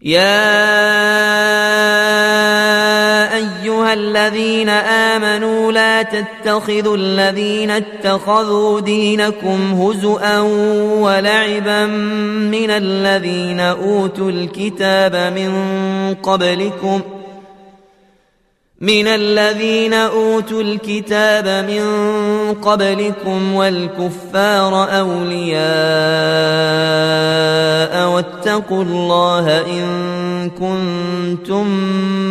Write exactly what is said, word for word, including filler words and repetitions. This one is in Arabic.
يا أيها الذين آمنوا لا تتخذوا الذين اتخذوا دينكم هزؤا ولعبا من الذين أوتوا الكتاب من قبلكم من الذين أوتوا الكتاب من قبلكم والكفار أولياء واتقوا الله إن كنتم